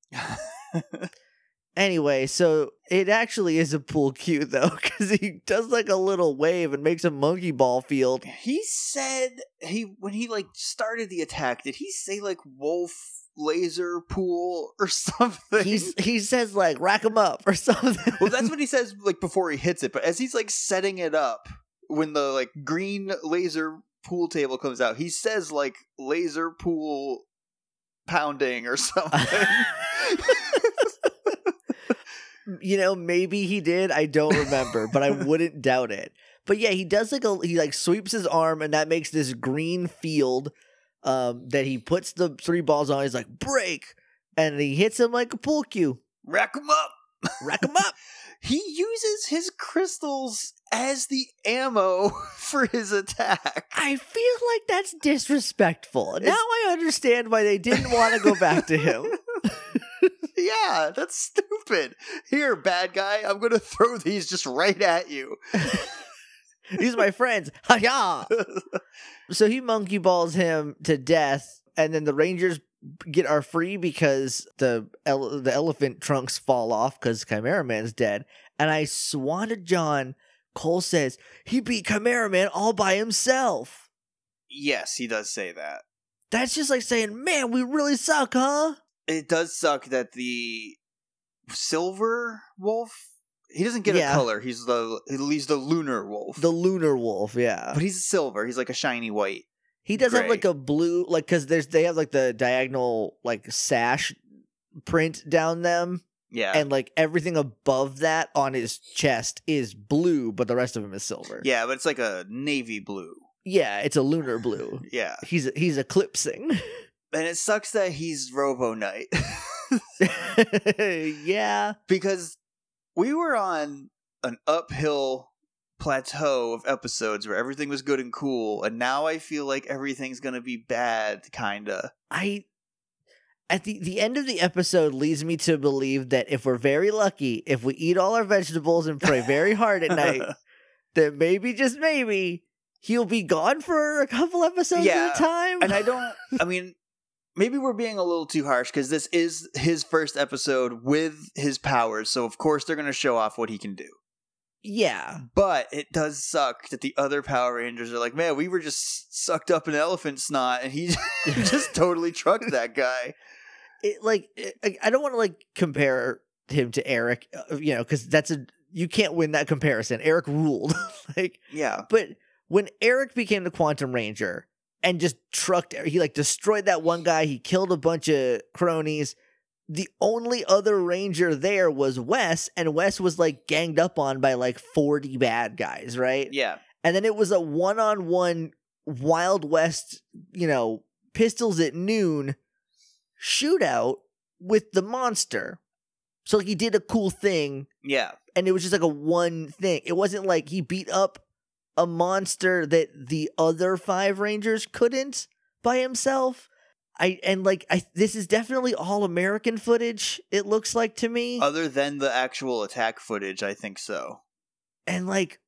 Anyway, so it actually is a pool cue, though, because he does like a little wave and makes a monkey ball field. He said he when he like started the attack, did he say like wolf laser pool or something? He's, he says, like, rack him up or something. Well, that's what he says like before he hits it, but as he's like setting it up, when the like green laser pool table comes out, he says like laser pool pounding or something. You know, maybe he did. I don't remember, but I wouldn't doubt it. But yeah, he does like a he like sweeps his arm, and that makes this green field um, that he puts the three balls on. He's like, break, and he hits him like a pool cue. Rack him up. Rack him up. He uses his crystals as the ammo for his attack. I feel like that's disrespectful. It's- Now I understand why they didn't want to go back to him. Yeah, that's stupid. Here, bad guy, I'm going to throw these just right at you. These are my friends. Ha-ya! So he monkey balls him to death, and then the Rangers get are free because the ele- the elephant trunks fall off because Chimera Man's dead. And I swan to John, Cole says he beat Chimera Man all by himself. Yes, he does say that. That's just like saying, man, we really suck, huh? It does suck that the silver wolf, he doesn't get Yeah. a color. He's the he's the lunar wolf. The lunar wolf, yeah. But he's silver. He's like a shiny white. He does have gray. like a blue, like, because there's they have like the diagonal like sash print down them, Yeah. and like everything above that on his chest is blue, but the rest of him is silver. yeah, but it's like a navy blue. Yeah, it's a lunar blue. Yeah. He's he's eclipsing. And it sucks that he's Robo Knight. Yeah. Because we were on an uphill plateau of episodes where everything was good and cool, and now I feel like everything's gonna be bad, kinda. I at the the end of the episode leads me to believe that if we're very lucky, if we eat all our vegetables and pray very hard at night, that maybe, just maybe, he'll be gone for a couple episodes Yeah, at a time. And I don't, I mean, maybe we're being a little too harsh because this is his first episode with his powers, so of course they're gonna show off what he can do. Yeah. But it does suck that the other Power Rangers are like, man, we were just sucked up in elephant snot, and he just totally trucked that guy. It, like, it, I don't want to, like, compare him to Eric, uh, you know, because that's a, you can't win that comparison. Eric ruled. Like, Yeah. but when Eric became the Quantum Ranger and just trucked, he, like, destroyed that one guy, he killed a bunch of cronies. The only other Ranger there was Wes, and Wes was, like, ganged up on by, like, forty bad guys, right? Yeah. And then it was a one-on-one Wild West, you know, pistols at noon shootout with the monster. So, like, he did a cool thing, Yeah. and it was just, like, a one thing. It wasn't like he beat up a monster that the other five Rangers couldn't by himself. I and, like, I this is definitely all American footage, it looks like to me. Other than the actual attack footage, I think so. And, like,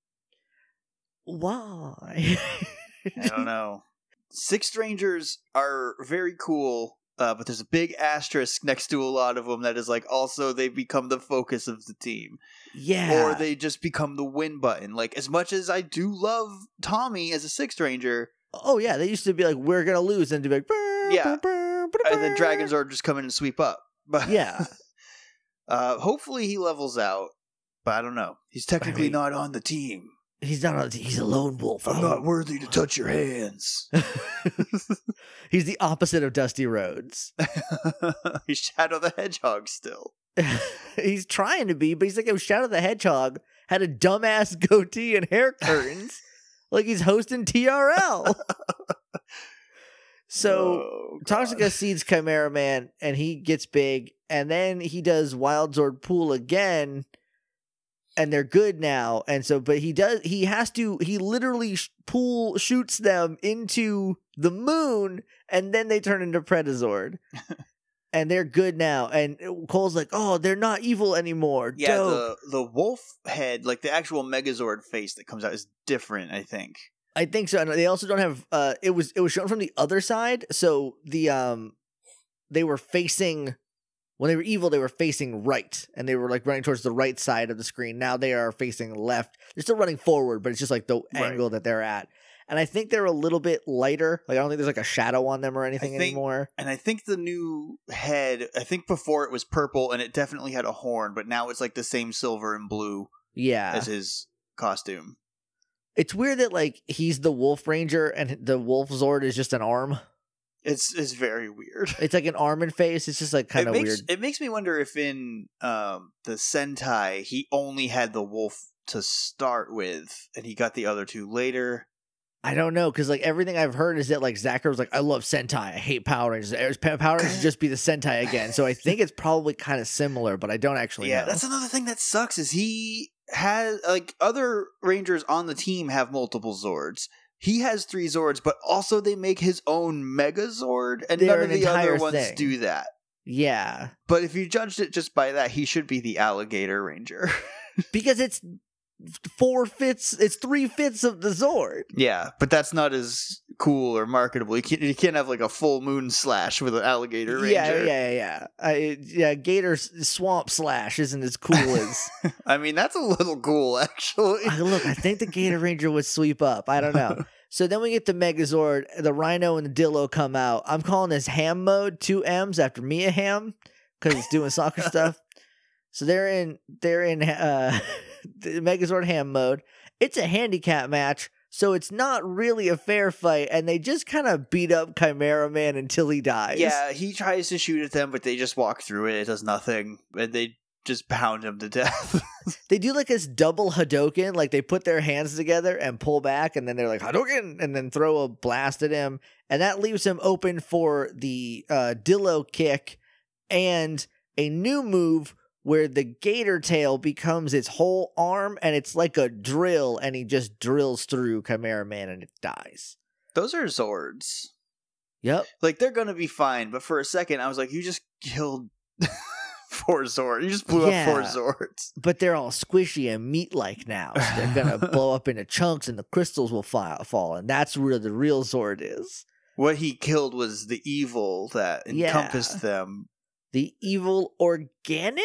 why? I don't know. Six Rangers are very cool, uh, but there's a big asterisk next to a lot of them that is like also they become the focus of the team. Yeah. Or they just become the win button. Like, as much as I do love Tommy as a Sixth Ranger, Oh, yeah, they used to be like, we're going to lose, and to be like, "Brr." Yeah. And then Dragonzord just come in and sweep up. But Yeah. uh, hopefully he levels out, but I don't know. He's technically I mean, not on the team. He's not. A, he's a lone wolf. I'm not worthy to touch your hands. He's the opposite of Dusty Rhodes. He's Shadow the Hedgehog still. He's trying to be, but he's like, oh, Shadow the Hedgehog had a dumbass goatee and hair curtains, like he's hosting T R L. So oh, Toxica seeds Chimera Man, and he gets big, and then he does Wild Zord Pool again, and they're good now. And so, but he does, he has to, he literally sh- pool shoots them into the moon, and then they turn into Predazord. And they're good now. And Cole's like, oh, they're not evil anymore. Yeah, Dope. the the wolf head, like the actual Megazord face that comes out, is different, I think. I think so. And they also don't have uh it was it was shown from the other side. So the um they were facing when they were evil, they were facing right. And they were like running towards the right side of the screen. Now they are facing left. They're still running forward, but it's just like the Right. angle that they're at. And I think they're a little bit lighter. Like I don't think there's like a shadow on them or anything think- anymore. And I think the new head, I think before it was purple and it definitely had a horn, but now it's like the same silver and blue Yeah. as his costume. It's weird that like he's the Wolf Ranger and the Wolf Zord is just an arm. It's it's very weird. It's like an arm and face. It's just like kind it of makes, weird. It makes me wonder if in um, the Sentai he only had the wolf to start with, and he got the other two later. I don't know, because like everything I've heard is that like Zachar was like, I love Sentai, I hate Power Rangers. Power Rangers should just be the Sentai again. So I think it's probably kind of similar, but I don't actually yeah, know. that's another thing that sucks is he has like other Rangers on the team have multiple Zords. He has three Zords, but also they make his own Megazord, and They're none of an the other entire ones thing. do that. Yeah, But if you judged it just by that, he should be the Alligator Ranger. because it's four fifths, it's three fifths of the Zord. Yeah, but that's not as cool or marketable. You can't, you can't have like a full moon slash with an alligator ranger. Yeah, yeah, yeah, yeah. I, yeah, Gator s- Swamp Slash isn't as cool as. I mean, that's a little cool, actually. I, look, I think the Gator Ranger would sweep up. I don't know. So then we get the Megazord, the Rhino and the Dillo come out. I'm calling this Ham Mode, two M's after Mia Hamm, because it's doing soccer stuff. So they're in they're in uh, the Megazord Ham Mode. It's a handicap match, so it's not really a fair fight, and they just kind of beat up Chimera Man until he dies. Yeah, he tries to shoot at them, but they just walk through it. It does nothing, and they just pound him to death. They do like this double Hadoken, like they put their hands together and pull back, and then they're like Hadoken, and then throw a blast at him, and that leaves him open for the uh, Dillo kick and a new move where the gator tail becomes its whole arm, and it's like a drill, and he just drills through Chimera Man, and it dies. Those are Zords. Yep. Like, they're gonna be fine, but for a second, I was like, you just killed four Zords. You just blew Yeah. up four Zords. But they're all squishy and meat-like now, so they're gonna blow up into chunks, and the crystals will fi- fall, and that's where the real Zord is. What he killed was the evil that Yeah. encompassed them. The evil organicness.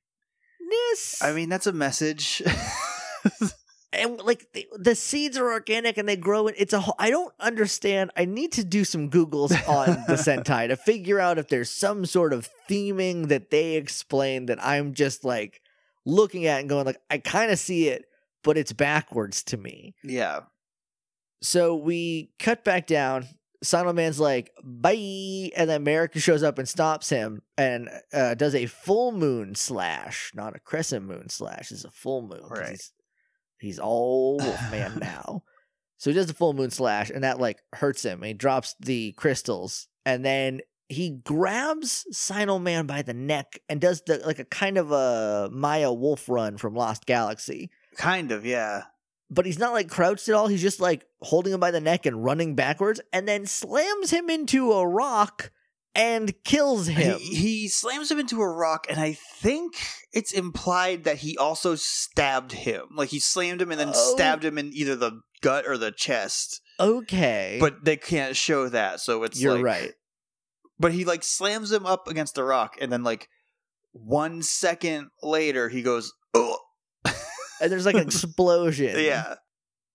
I mean, that's a message. And like the, the seeds are organic and they grow in. It's a. whole- I don't understand. I need to do some Googles on the Sentai to figure out if there's some sort of theming that they explain that I'm just like looking at and going like I kind of see it, but it's backwards to me. Yeah. So we cut back down. Silent Man's like, bye. And then America shows up and stops him and uh, does a full moon slash, not a crescent moon slash. It's a full moon. 'cause Right. He's, he's all Wolfman now. So he does the full moon slash and that like hurts him. And he drops the crystals and then he grabs Silent Man by the neck and does the like a kind of a Maya Wolf run from Lost Galaxy. Kind of, yeah. But he's not like crouched at all. He's just like holding him by the neck and running backwards and then slams him into a rock and kills him. He, he slams him into a rock, and I think it's implied that he also stabbed him. Like, he slammed him and then Oh. stabbed him in either the gut or the chest. Okay. But they can't show that, so it's You're like... right. But he, like, slams him up against the rock, and then, like, one second later, he goes, oh. And there's like an explosion. Yeah.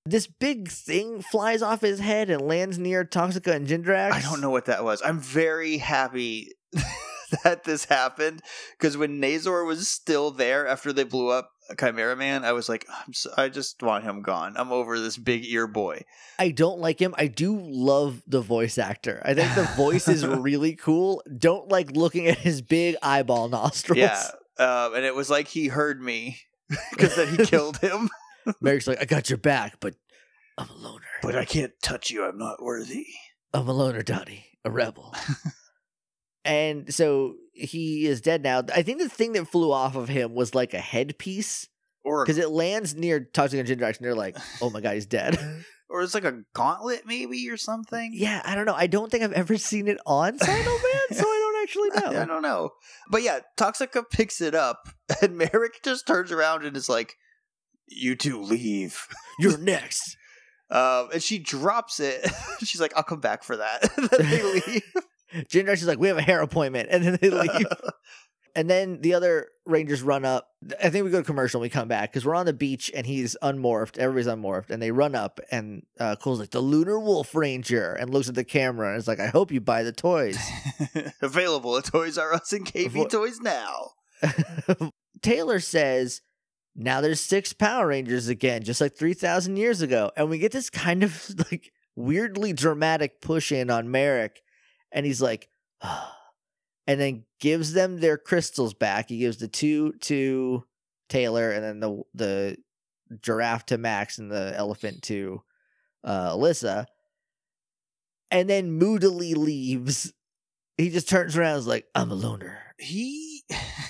this big thing flies off his head and lands near Toxica and Jindrax. I don't know what that was. I'm very happy that this happened, because when Nazor was still there after they blew up Chimera Man, I was like, I'm so, I just want him gone. I'm over this big ear boy. I don't like him. I do love the voice actor. I think the voice is really cool. Don't like looking at his big eyeball nostrils. Yeah, um, and it was like he heard me, because then he killed him. Merrick's like, I got your back, but I'm a loner. But I can't touch you. I'm not worthy. I'm a loner, Donnie. A rebel. And so he is dead now. I think the thing that flew off of him was like a headpiece. Or because it lands near Toxic and Jindrax, and they're like, oh my god, he's dead. Or it's like a gauntlet, maybe, or something. Yeah, I don't know. I don't think I've ever seen it on Sino Man, so I don't actually know. I don't know. But yeah, Toxica picks it up, and Merrick just turns around and is like, you two leave. You're next. Um, and she drops it. She's like, I'll come back for that. And then they leave. Jindrax is like, we have a hair appointment, and then they leave. And then the other Rangers run up. I think we go to commercial and we come back because we're on the beach and he's unmorphed. Everybody's unmorphed. And they run up and uh, Cole's like, the Lunar Wolf Ranger, and looks at the camera and is like, I hope you buy the toys. Available at Toys R Us and K V Toys now. Taylor says, now there's six Power Rangers again, just like three thousand years ago. And we get this kind of like weirdly dramatic push in on Merrick. And he's like, oh. And then gives them their crystals back. He gives the two to Taylor, and then the the giraffe to Max, and the elephant to uh, Alyssa. And then moodily leaves. He just turns around and is like, I'm a loner. He...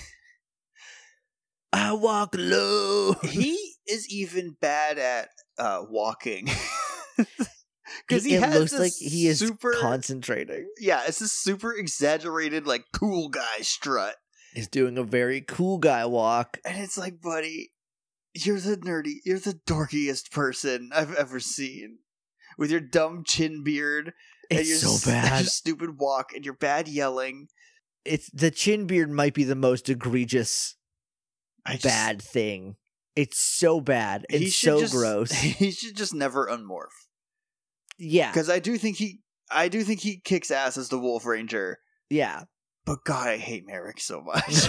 I walk low. He is even bad at uh, walking. Because he it has looks this like he is super, concentrating. Yeah, it's this super exaggerated, like, cool guy strut. He's doing a very cool guy walk. And it's like, buddy, you're the nerdy, you're the dorkiest person I've ever seen. With your dumb chin beard. It's and your so bad. Your stupid walk and your bad yelling. It's the chin beard might be the most egregious I just, bad thing. It's so bad. It's so so just, gross. He should just never unmorph. Yeah. Because I do think he I do think he kicks ass as the Wolf Ranger. Yeah. But God, I hate Merrick so much.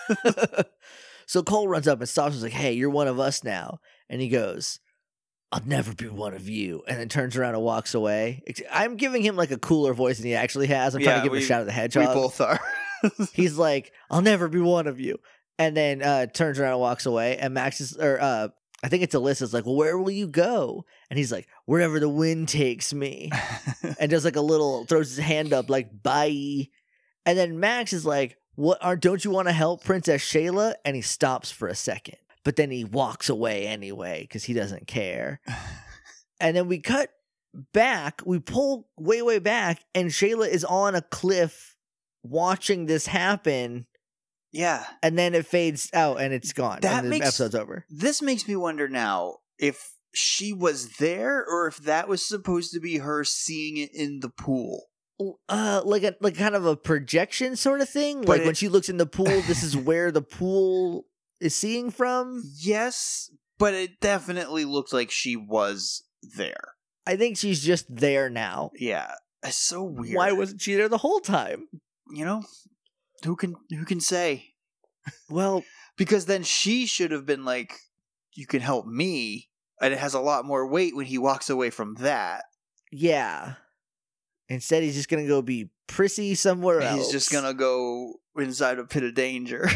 So Cole runs up and stops and is like, hey, you're one of us now. And he goes, I'll never be one of you. And then turns around and walks away. I'm giving him like a cooler voice than he actually has. I'm yeah, trying to give we, him a shout at the hedgehog. We both are. He's like, I'll never be one of you. And then uh, turns around and walks away. And Max is, or uh, I think it's Alyssa's like, well, where will you go? And he's like, wherever the wind takes me. And does like a little, throws his hand up like, bye. And then Max is like, what are, don't you want to help Princess Shayla? And he stops for a second. But then he walks away anyway because he doesn't care. And then we cut back, we pull way, way back, and Shayla is on a cliff watching this happen. Yeah. And then it fades out and it's gone. That and the makes, episode's over. This makes me wonder now if she was there or if that was supposed to be her seeing it in the pool. Uh, like a like kind of a projection sort of thing. But like it, when she looks in the pool, this is where the pool is seeing from. Yes, but it definitely looked like she was there. I think she's just there now. Yeah, it's so weird. Why wasn't she there the whole time? You know, who can who can say? Well, because then she should have been like, "You can help me," and it has a lot more weight when he walks away from that. Yeah. Instead, he's just gonna go be prissy somewhere else. He's just gonna go inside a pit of danger.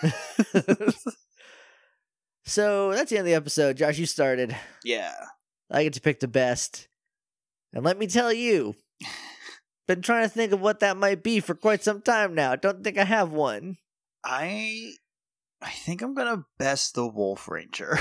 So that's the end of the episode. Josh, you started. Yeah. I get to pick the best. And let me tell you, been trying to think of what that might be for quite some time now. Don't think I have one. I I think I'm gonna best the Wolf Ranger.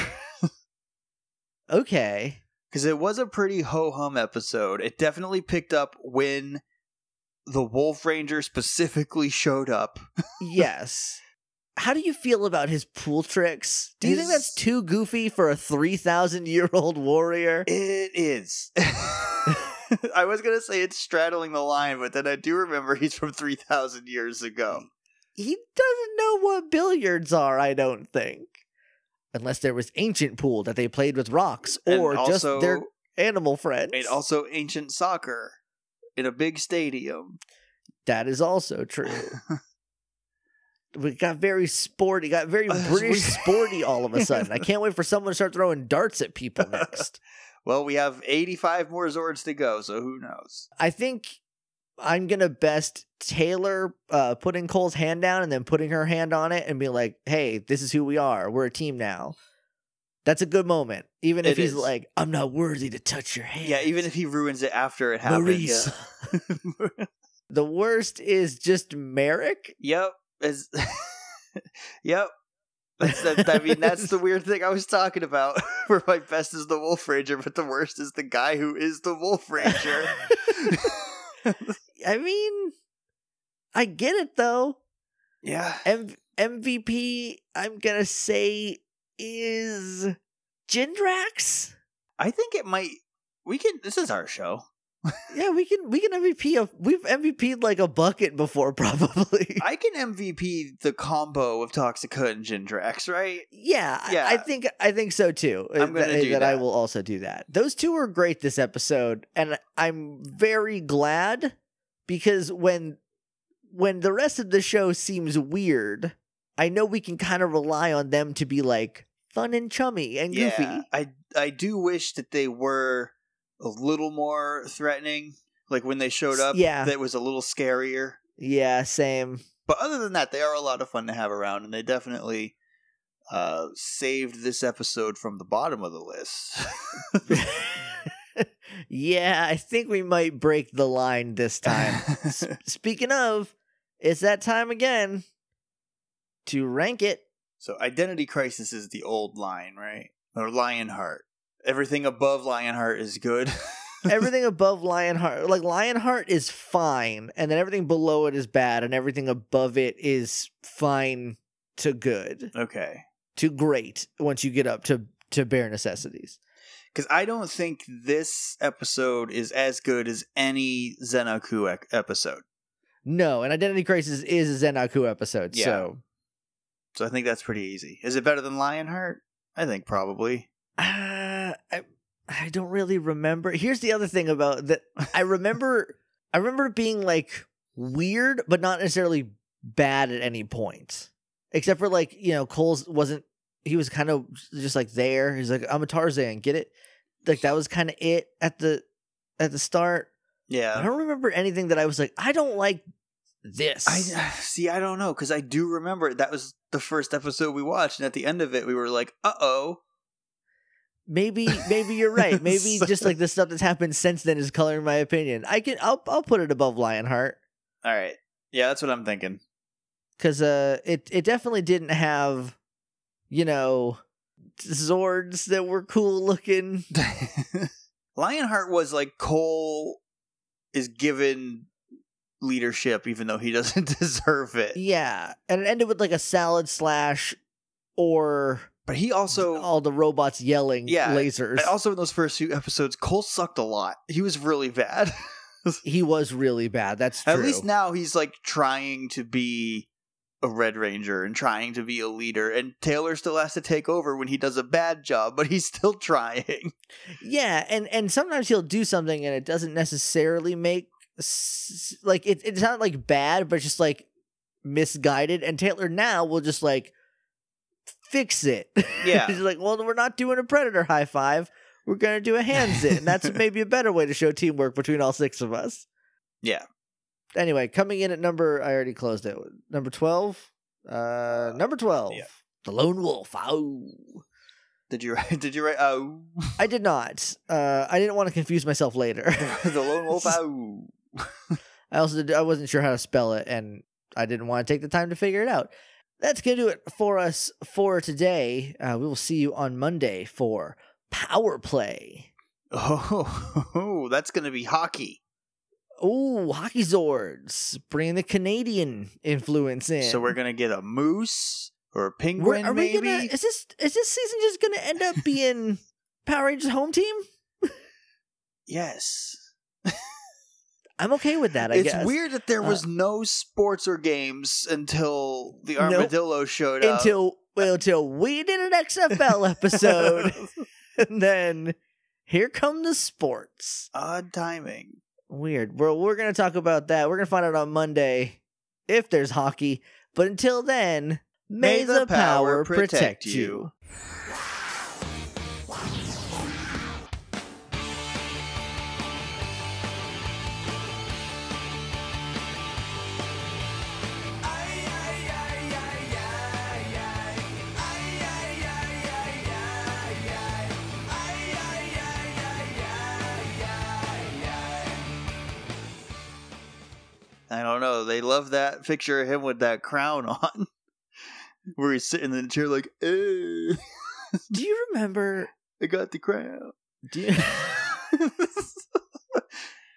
Okay. Because it was a pretty ho-hum episode. It definitely picked up when the Wolf Ranger specifically showed up. Yes. How do you feel about his pool tricks? Do you his... think that's too goofy for a three thousand year old warrior? It is. I was going to say it's straddling the line, but then I do remember he's from three thousand years ago. He doesn't know what billiards are, I don't think. unless there was ancient pool that they played with rocks, And or also- just their animal friends. And also ancient soccer in a big stadium. That is also true. We got very sporty, got very Uh, British we- sporty all of a sudden. I can't wait for someone to start throwing darts at people next. Well, we have eighty-five more Zords to go, so who knows? I think I'm gonna best Taylor uh, putting Cole's hand down and then putting her hand on it and be like, "Hey, this is who we are. We're a team now." That's a good moment, even if It he's is. like, "I'm not worthy to touch your hand." Yeah, even if he ruins it after it happened. Maurice. Yeah. The worst is just Merrick. Yep. Is yep. That's the, I mean, that's the weird thing I was talking about. Where my best is the Wolf Ranger, but the worst is the guy who is the Wolf Ranger. I mean, I get it though. Yeah. M- MVP, I'm gonna say, is Jindrax. I think it might. We can. This is our show. Yeah, we can we can M V P. A, we've M V P'd like a bucket before, probably. I can M V P the combo of Toxica and Jindrax, right? Yeah, Yeah. I, I think I think so too. I'm gonna that, do that. I that. will also do that. Those two were great this episode, and I'm very glad because when when the rest of the show seems weird, I know we can kind of rely on them to be like fun and chummy and goofy. Yeah, I I do wish that they were a little more threatening. Like when they showed up, Yeah. that was a little scarier. Yeah, same. But other than that, they are a lot of fun to have around, and they definitely uh, saved this episode from the bottom of the list. Yeah, I think we might break the line this time. S- Speaking of, it's that time again to rank it. So Identity Crisis is the old line, right? Or Lionheart. Everything above Lionheart is good. Everything above Lionheart, like Lionheart is fine, and then everything below it is bad, and everything above it is fine to good Okay. to great once you get up to to bare necessities. Because I don't think this episode is as good as any Zenaku ec- episode. No, and Identity Crisis is a Zenaku episode, Yeah. so So I think that's pretty easy. Is it better than Lionheart? I think probably. Uh, I I don't really remember. Here's the other thing about that. I remember I remember it being like weird, but not necessarily bad at any point. Except for like, you know, Cole's wasn't he was kind of just like there. He's like, I'm a Tarzan, get it? Like that was kind of it at the at the start. I Yeah. don't remember anything that I was like, I don't like this. I see. I don't know because I do remember that was the first episode we watched, and at the end of it, we were like, "Uh oh." Maybe maybe you're right. Maybe So- just like the stuff that's happened since then is coloring my opinion. I can I'll I'll put it above Lionheart. All right. Yeah, that's what I'm thinking. Because uh, it it definitely didn't have, you know, Zords that were cool looking. Lionheart was like Cole is given leadership even though he doesn't deserve it. Yeah, and it ended with like a salad slash, or But he also all the robots yelling Yeah, lasers. and also in those first few episodes, Cole sucked a lot. He was really bad. He was really bad. That's true. At least now he's like trying to be a Red Ranger and trying to be a leader, and Taylor still has to take over when he does a bad job, but he's still trying. Yeah, and and sometimes he'll do something and it doesn't necessarily make s- like it. It's not like bad, but just like misguided. And Taylor now will just like fix it. Yeah. He's like, well, we're not doing a Predator high five. We're gonna do a hands it, and that's maybe a better way to show teamwork between all six of us. Yeah. Anyway, coming in at number, I already closed it. Number twelve. Uh, number twelve. yeah. The Lone Wolf. Oh. Did you write? Did you write? Oh, I did not. Uh, I didn't want to confuse myself later. the lone wolf. Oh. I also did, I wasn't sure how to spell it, and I didn't want to take the time to figure it out. That's gonna do it for us for today. Uh, we will see you on Monday for Power Play. Oh, that's gonna be hockey. Ooh, Hockey Zords, bringing the Canadian influence in. So we're gonna get a moose or a We're- penguin, are we maybe. gonna? Is this is this season just gonna end up being Power Rangers home team? Yes. I'm okay with that. I It's guess weird that there Uh, was no sports or games until the Nope. armadillo showed up. until wait until we did an X F L episode. And then here come the sports. Odd timing. Weird. Well, we're going to talk about that. We're going to find out on Monday if there's hockey. But until then, may, may the, the power, power protect, protect you. you. I don't know. They love that picture of him with that crown on. Where he's sitting in the chair like, eh. Do you remember? I got the crown. Do you...